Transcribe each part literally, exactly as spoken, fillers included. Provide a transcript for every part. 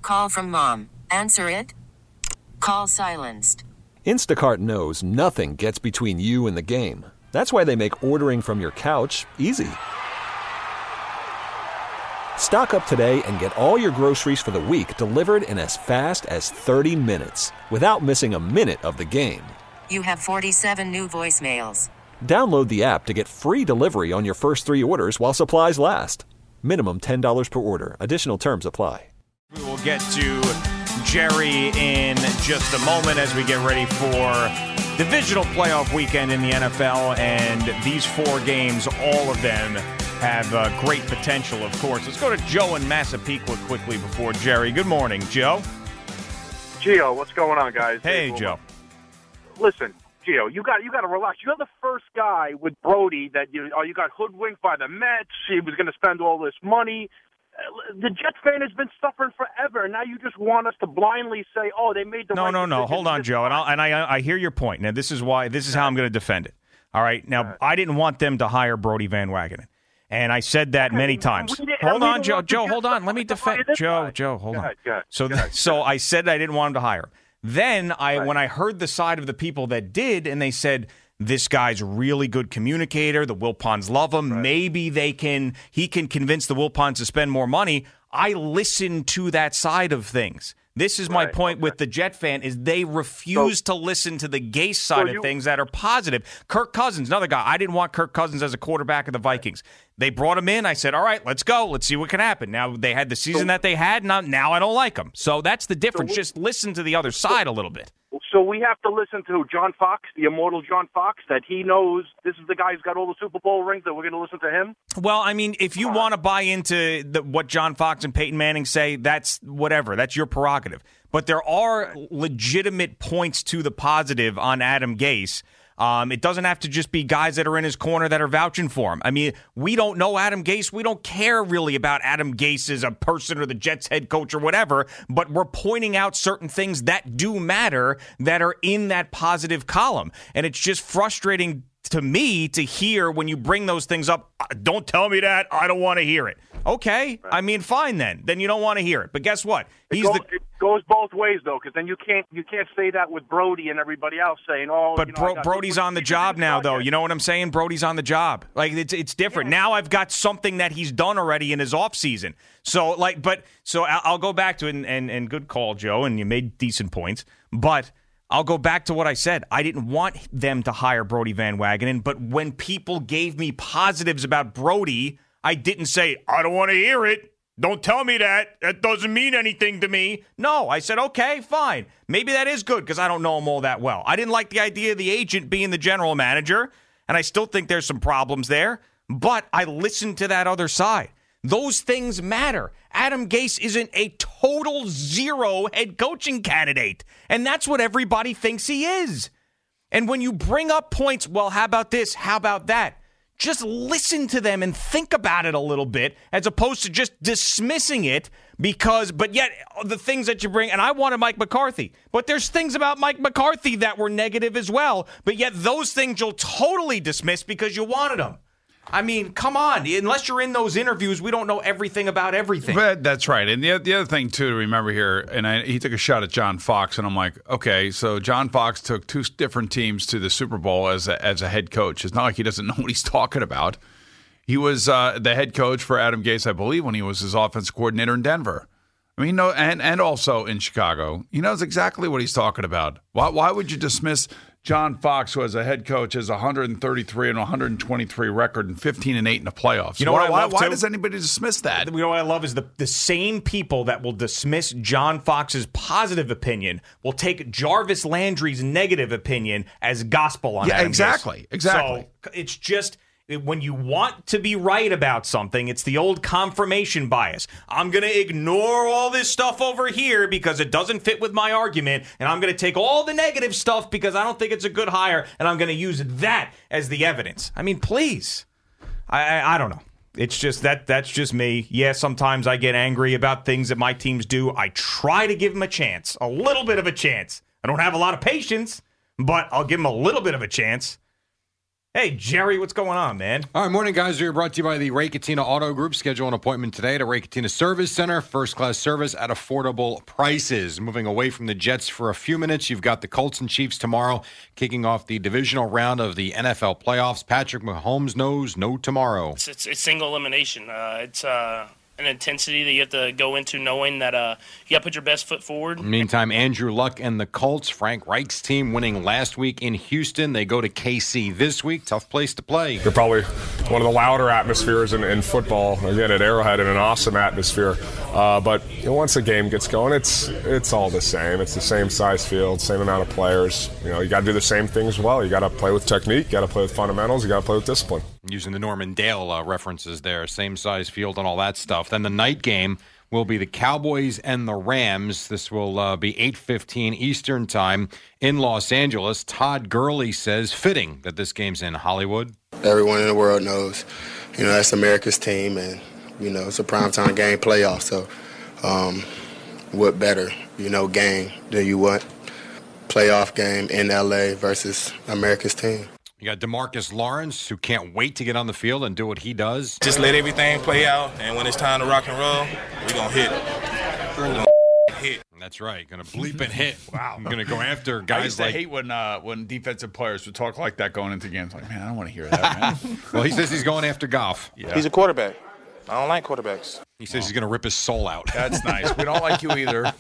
Call from mom. Answer it. Call silenced. Instacart knows nothing gets between you and the game. That's why they make ordering from your couch easy. Stock up today and get all your groceries for the week delivered in as fast as thirty minutes without missing a minute of the game. You have forty-seven new voicemails. Download the app to get free delivery on your first three orders while supplies last. Minimum ten dollars per order. Additional terms apply. We will get to Jerry in just a moment as we get ready for divisional playoff weekend in the N F L. And these four games, all of them have uh, great potential, of course. Let's go to Joe in Massapequa quickly before Jerry. Good morning, Joe. Gio, what's going on, guys? Hey, Joe. Listen, Gio, you got you got to relax. You're the first guy with Brody that you oh, you got hoodwinked by the Mets. He was going to spend all this money. The Jet fan has been suffering forever, and now you just want us to blindly say, "Oh, they made the no, right no, no." decision." Hold on, Joe, and, I'll, and I I hear your point. Now, this is why this is how I'm going to defend it. All right, now I didn't want them to hire Brody Van Wagenen, and I said that many times. Hold on, Joe. Joe, hold on. Let me defend Joe. Joe, hold on. So, so I said I didn't want him to hire. Then I, when I heard the side of the people that did, and they said, this guy's a really good communicator. The Wilpons love him. Right. Maybe they can. He can convince the Wilpons to spend more money. I listened to that side of things. This is my right. point okay. with the Jet fan is they refuse so, to listen to the Gase side so you, of things that are positive. Kirk Cousins, another guy. I didn't want Kirk Cousins as a quarterback of the Vikings. They brought him in. I said, all right, let's go. Let's see what can happen. Now, they had the season so, that they had. Now, now I don't like them. So that's the difference. So we, Just listen to the other side a little bit. So we have to listen to John Fox, the immortal John Fox, that he knows this is the guy who's got all the Super Bowl rings, that we're going to listen to him? Well, I mean, if you uh, want to buy into the, what John Fox and Peyton Manning say, that's whatever. That's your prerogative. But there are legitimate points to the positive on Adam Gase. Um, it doesn't have to just be guys that are in his corner that are vouching for him. I mean, we don't know Adam Gase. We don't care really about Adam Gase as a person or the Jets head coach or whatever, but we're pointing out certain things that do matter that are in that positive column. And it's just frustrating to me to hear when you bring those things up. Don't tell me that. I don't want to hear it. Okay. I mean, fine then. Then you don't want to hear it. But guess what? He's it, goes, the, it goes both ways, though, because then you can't you can't say that with Brody and everybody else saying, oh, but you know, Bro, Brody's on the job now, though. You know what I'm saying? Brody's on the job. Like, it's it's different. Yeah. Now I've got something that he's done already in his offseason. So, like, but so I'll, I'll go back to it, and, and, and good call, Joe, and you made decent points. But I'll go back to what I said. I didn't want them to hire Brody Van Wagenen, but when people gave me positives about Brody, I didn't say, I don't want to hear it. Don't tell me that. That doesn't mean anything to me. No, I said, okay, fine. Maybe that is good because I don't know him all that well. I didn't like the idea of the agent being the general manager, and I still think there's some problems there, but I listened to that other side. Those things matter. Adam Gase isn't a total zero head coaching candidate, and that's what everybody thinks he is. And when you bring up points, well, how about this? How about that? Just listen to them and think about it a little bit as opposed to just dismissing it because, but yet the things that you bring, and I wanted Mike McCarthy, but there's things about Mike McCarthy that were negative as well, but yet those things you'll totally dismiss because you wanted them. I mean, come on. Unless you're in those interviews, we don't know everything about everything. But that's right. And the, the other thing, too, to remember here, and I, he took a shot at John Fox, and I'm like, okay, so John Fox took two different teams to the Super Bowl as a, as a head coach. It's not like he doesn't know what he's talking about. He was uh, the head coach for Adam Gase, I believe, when he was his offensive coordinator in Denver. I mean, no, and, and also in Chicago. He knows exactly what he's talking about. Why, why would you dismiss John Fox, who as a head coach has one hundred thirty-three and one hundred twenty-three record and fifteen and eight in the playoffs? You know why, what I why, love why too? does anybody dismiss that? You know what I love is the, the same people that will dismiss John Fox's positive opinion will take Jarvis Landry's negative opinion as gospel on yeah, Adam exactly, Gase. exactly. So it's just when you want to be right about something, it's the old confirmation bias. I'm going to ignore all this stuff over here because it doesn't fit with my argument, and I'm going to take all the negative stuff because I don't think it's a good hire, and I'm going to use that as the evidence. I mean, please. I, I, I don't know. It's just that that's just me. Yeah, sometimes I get angry about things that my teams do. I try to give them a chance, a little bit of a chance. I don't have a lot of patience, but I'll give them a little bit of a chance. Hey, Jerry, what's going on, man? All right, morning, guys. We are brought to you by the Ray Cattina Auto Group. Schedule an appointment today at a Ray Cattina Service Center. First-class service at affordable prices. Moving away from the Jets for a few minutes, you've got the Colts and Chiefs tomorrow, kicking off the divisional round of the N F L playoffs. Patrick Mahomes knows no tomorrow. It's, it's, it's single elimination. Uh, it's uh, an intensity that you have to go into knowing that uh, you got to put your best foot forward. Meantime, Andrew Luck and the Colts, Frank Reich's team, winning last week in Houston. They go to K C this week. Tough place to play. They're probably one of the louder atmospheres in, in football. Again, at Arrowhead, in an awesome atmosphere. Uh, but you know, once the game gets going, it's it's all the same. It's the same size field, same amount of players. You know, you got to do the same things well. You got to play with technique. You got to play with fundamentals. You got to play with discipline. Using the Norman Dale uh, references there, same size field and all that stuff. Then the night game will be the Cowboys and the Rams. This will uh, be eight fifteen Eastern time in Los Angeles. Todd Gurley says, fitting that this game's in Hollywood. Everyone in the world knows, you know, that's America's team, and, you know, it's a primetime game playoff. So um, what better, you know, game than you want? Playoff game in L A versus America's team. You got DeMarcus Lawrence, who can't wait to get on the field and do what he does. Just let everything play out, and when it's time to rock and roll, we're going to hit. We're going to hit. That's right. Going to bleep and hit. Wow. I'm going to go after guys I used to like... hate when, uh, when defensive players would talk like that going into games. Like, man, I don't want to hear that, man. Well, he says he's going after Goff. Yeah. He's a quarterback. I don't like quarterbacks. He says oh. he's going to rip his soul out. That's nice. We don't like you either.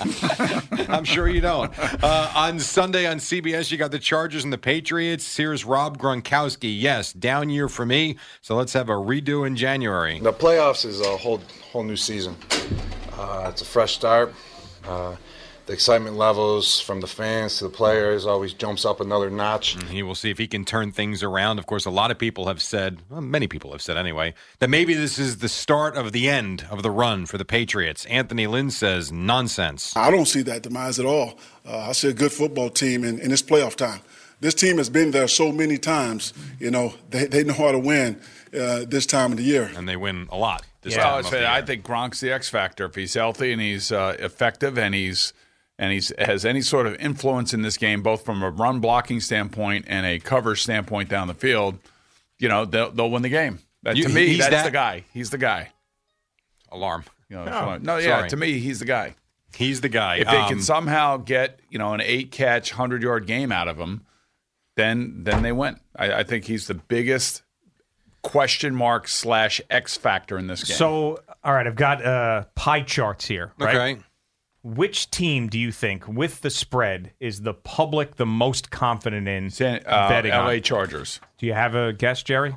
I'm sure you don't. Uh, on Sunday on C B S, you got the Chargers and the Patriots. Here's Rob Gronkowski. Yes, down year for me, so let's have a redo in January. The playoffs is a whole whole new season. Uh, it's a fresh start. Uh, the excitement levels from the fans to the players always jumps up another notch. And he will see if he can turn things around. Of course, a lot of people have said, well, many people have said anyway, that maybe this is the start of the end of the run for the Patriots. Anthony Lynn says, nonsense. I don't see that demise at all. Uh, I see a good football team in, in this playoff time. This team has been there so many times. You know, they, they know how to win uh, this time of the year. And they win a lot this yeah, time of I, the year. I think Gronk's the X factor. If he's healthy and he's uh, effective and he's and he's has any sort of influence in this game, both from a run blocking standpoint and a cover standpoint down the field, you know, they'll, they'll win the game. That, You- to me, he's that's that- the guy. He's the guy. Alarm. You know, Oh, no, yeah, sorry. to me, he's the guy. He's the guy. If they Um, can somehow get, you know, an eight-catch, hundred-yard game out of him, then then they win. I, I think he's the biggest question mark slash X factor in this game. So, all right, I've got uh, pie charts here. Right? Okay. Which team do you think, with the spread, is the public the most confident in San, uh, betting L A on? Chargers. Do you have a guess, Jerry?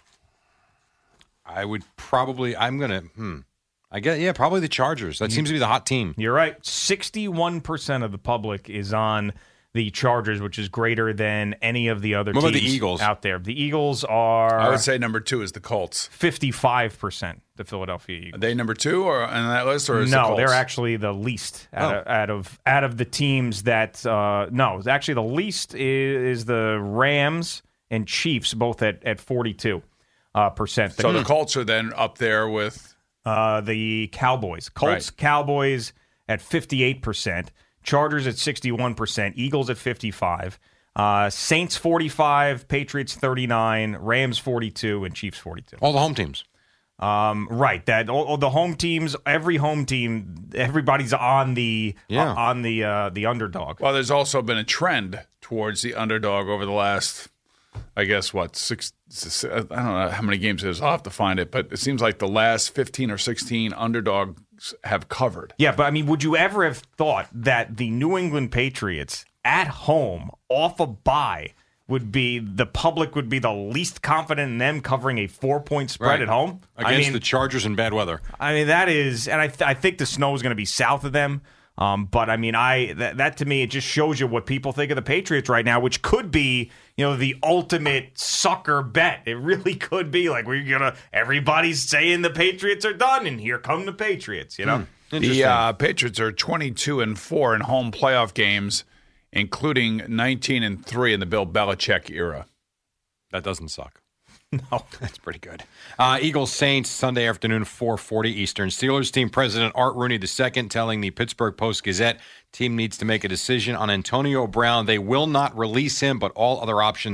I would probably, I'm going to, hmm. I guess, yeah, probably the Chargers. That seems to be the hot team. You're right. sixty-one percent of the public is on the Chargers, which is greater than any of the other What about teams the Eagles? out there. The Eagles are I would say number two is the Colts. fifty-five percent, the Philadelphia Eagles. Are they number two or on that list, or is the No, Colts? they're actually the least out, Oh. of, out of out of the teams that uh, no, actually the least is, is the Rams and Chiefs, both at at forty-two uh, percent. So the Colts are then up there with uh, the Cowboys, Colts, Right. Cowboys at fifty-eight percent, Chargers at sixty-one percent, Eagles at fifty-five, uh, Saints forty-five, Patriots thirty-nine, Rams forty-two, and Chiefs forty-two. All the home teams. Um, right. That all, all the home teams, every home team, everybody's on the Yeah. uh, on the uh, the underdog. Well, there's also been a trend towards the underdog over the last, I guess, what, six, six I don't know how many games it is. I'll have to find it, but it seems like the last fifteen or sixteen underdogs have covered. Yeah, but I mean, would you ever have thought that the New England Patriots at home, off a bye, would be the public would be the least confident in them covering a four point spread Right. at home Against I mean, the Chargers in bad weather. I mean, that is, and I, th- I think the snow is going to be south of them. Um, but I mean, I that, that to me, it just shows you what people think of the Patriots right now, which could be, you know, the ultimate sucker bet. It really could be like we're gonna everybody's saying the Patriots are done, and here come the Patriots. You know, The uh, Patriots are twenty-two and four in home playoff games, including nineteen and three in the Bill Belichick era. That doesn't suck. No, that's pretty good. Uh, Eagles Saints Sunday afternoon, four forty Eastern. Steelers team president Art Rooney the second telling the Pittsburgh Post Gazette team needs to make a decision on Antonio Brown. They will not release him, but all other options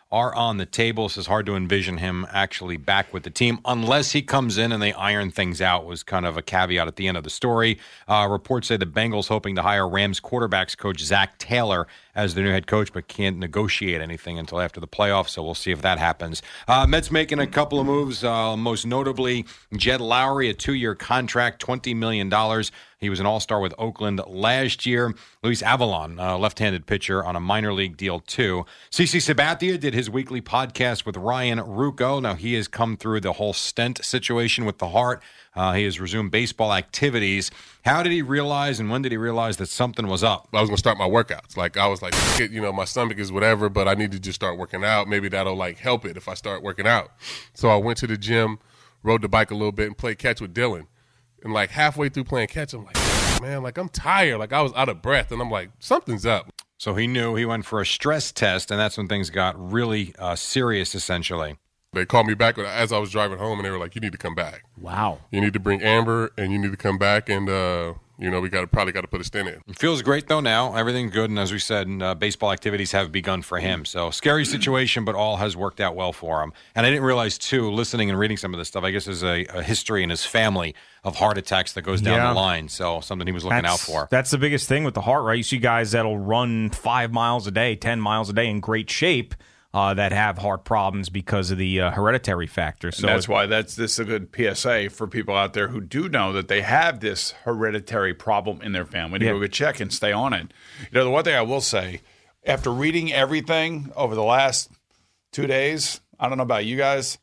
are on the table. So it's hard to envision him actually back with the team unless he comes in and they iron things out, was kind of a caveat at the end of the story. Uh, reports say the Bengals hoping to hire Rams quarterbacks coach Zach Taylor as their new head coach, but can't negotiate anything until after the playoffs, so we'll see if that happens. Uh, Mets making a couple of moves, uh, most notably Jed Lowry, a two-year contract, twenty million dollars. He was an all-star with Oakland last year. Luis Avalon, a left-handed pitcher, on a minor league deal, too. CeCe Sabathia did his weekly podcast with Ryan Ruocco. Now, he has come through the whole stent situation with the heart. Uh, he has resumed baseball activities. How did he realize and when did he realize that something was up? I was going to start my workouts. Like, I was like, you know, my stomach is whatever, but I need to just start working out. Maybe that'll, like, help it if I start working out. So I went to the gym, rode the bike a little bit, and played catch with Dylan. And, like, halfway through playing catch, I'm like, man, like, I'm tired. Like, I was out of breath. And I'm like, something's up. So he knew. He went for a stress test, and that's when things got really uh, serious, essentially. They called me back as I was driving home, and they were like, you need to come back. Wow. You need to bring Amber, and you need to come back, and, uh, you know, we got to probably got to put a stent in. It feels great, though, now. Everything's good, and as we said, uh, baseball activities have begun for him. So, scary situation, but all has worked out well for him. And I didn't realize, too, listening and reading some of this stuff, I guess there's a, a history in his family of heart attacks that goes down Yeah. the line. So, something he was looking That's, out for. That's the biggest thing with the heart, right? You see guys that'll run five miles a day, ten miles a day in great shape, Uh, that have heart problems because of the uh, hereditary factor. So and that's why that's this is a good P S A for people out there who do know that they have this hereditary problem in their family to Yeah. go get check and stay on it. You know, the one thing I will say, after reading everything over the last two days, I don't know about you guys,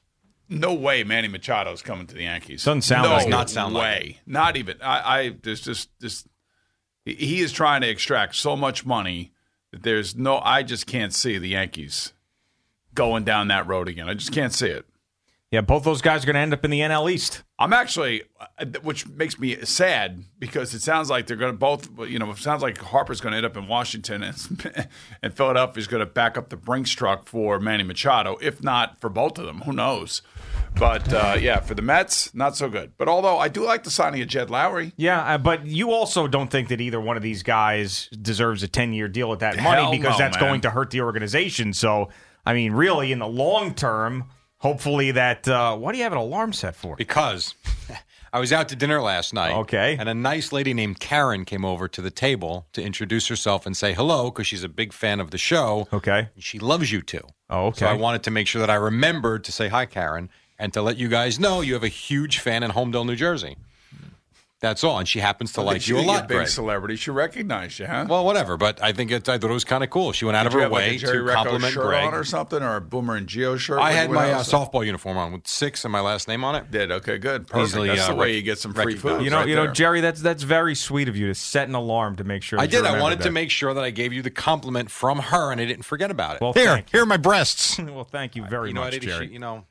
no way Manny Machado's coming to the Yankees. Doesn't sound no like it. Not sound way. like it. Not even. I, I there's just this. He is trying to extract so much money. There's no, I just can't see the Yankees going down that road again. I just can't see it. Yeah, both those guys are going to end up in the N L East. I'm actually, which makes me sad because it sounds like they're going to both, you know, it sounds like Harper's going to end up in Washington and, and Philadelphia's going to back up the Brinks truck for Manny Machado, if not for both of them. Who knows? But, uh, yeah, for the Mets, not so good. But although I do like the signing of Jed Lowry. Yeah, uh, but you also don't think that either one of these guys deserves a ten-year deal with that Hell money because no, that's man. going to hurt the organization. So, I mean, really, in the long term, hopefully that uh, – what do you have an alarm set for? Because I was out to dinner last night. Okay. And a nice lady named Karen came over to the table to introduce herself and say hello because she's a big fan of the show. Okay. She loves you too. Oh, okay. So I wanted to make sure that I remembered to say hi, Karen, and to let you guys know you have a huge fan in Homedale, New Jersey. That's all. And she happens to like you a lot, A big Greg. celebrity should recognize you, huh? Well, whatever. But I think it, I thought it was kind of cool. She went out Did of you her have, like, way a Jerry to Recco compliment shirt Greg. on or something, or a Boomer and Geo shirt? I What had you my went uh, out? softball uniform on with six and my last name on it. Did okay, good, perfect. Easily, That's the uh, way rec- you get some free recognized. food. You know, right you know, there. Jerry, that's that's very sweet of you to set an alarm to make sure. I that you did. I remember wanted that. to make sure that I gave you the compliment from her, and I didn't forget about it. Well, here, thank you. here are my breasts. Well, thank you very you know, much, I did, Jerry. You know,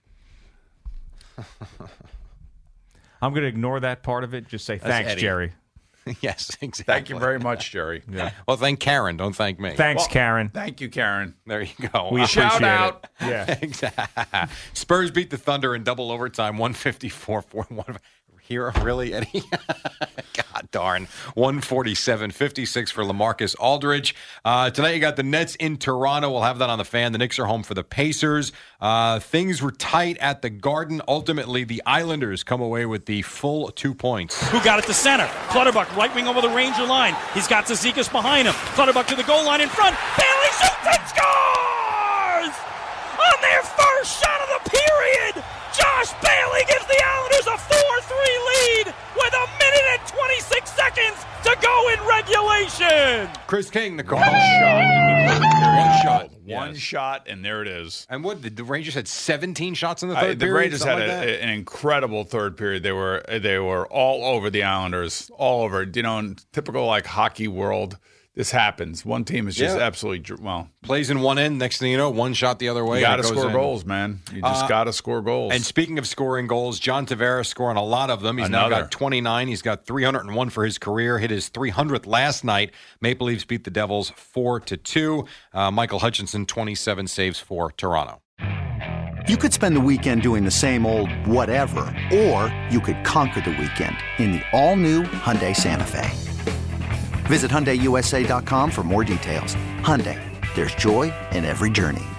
I'm going to ignore that part of it. Just say That's thanks, Eddie. Jerry. yes, exactly. Thank you very much, Jerry. Yeah. Well, thank Karen. Don't thank me. Thanks, Well, Karen. Thank you, Karen. There you go. We Uh, appreciate Shout it. out. Yeah. exactly. Spurs beat the Thunder in double overtime, one fifty-four four one. Here, really, Eddie? God darn. one forty-seven fifty-six for LaMarcus Aldridge. Uh, tonight you got the Nets in Toronto. We'll have that on the Fan. The Knicks are home for the Pacers. Uh, things were tight at the Garden. Ultimately, the Islanders come away with the full two points. Who got it to center? Clutterbuck right wing over the Ranger line. He's got Zizekas behind him. Clutterbuck to the goal line in front. Bailey shoots and scores! On their first shot of the period! Josh Bailey gives the Islanders a four three lead with a minute and twenty-six seconds to go in regulation. Chris King, the call. One shot. One shot. One Yes. shot, and there it is. And what, the, the Rangers had seventeen shots in the I- third the period? Rangers had something a, like that? an incredible third period. They were they were all over the Islanders, all over. You know, in typical like hockey world, this happens. One team is just Yeah. absolutely dr- well. Plays in one end. Next thing you know, one shot the other way. You got and to it goes score in. goals, man. You just Uh, got to score goals. And speaking of scoring goals, John Tavares scoring a lot of them. He's now Another. got twenty-nine. He's got three hundred one for his career. Hit his three hundredth last night. Maple Leafs beat the Devils four to two. Uh, Michael Hutchinson, twenty-seven saves for Toronto. You could spend the weekend doing the same old whatever, or you could conquer the weekend in the all-new Hyundai Santa Fe. Visit Hyundai U S A dot com for more details. Hyundai, there's joy in every journey.